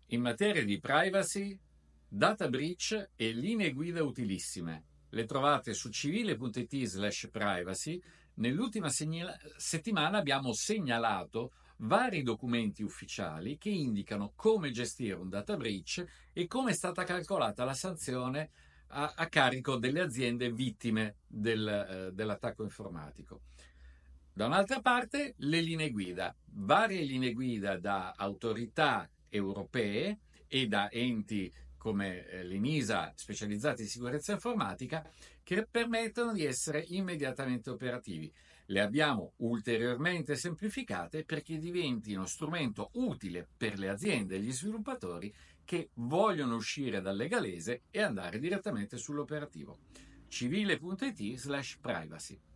In materia di privacy, data breach e linee guida utilissime. Le trovate su civile.it/privacy. Nell'ultima settimana abbiamo segnalato vari documenti ufficiali che indicano come gestire un data breach e come è stata calcolata la sanzione a carico delle aziende vittime dell'attacco informatico. Da un'altra parte, le linee guida, varie linee guida da autorità europee e da enti come l'ENISA specializzati in sicurezza informatica che permettono di essere immediatamente operativi. Le abbiamo ulteriormente semplificate perché diventino strumento utile per le aziende e gli sviluppatori che vogliono uscire dal legalese e andare direttamente sull'operativo. civile.it/privacy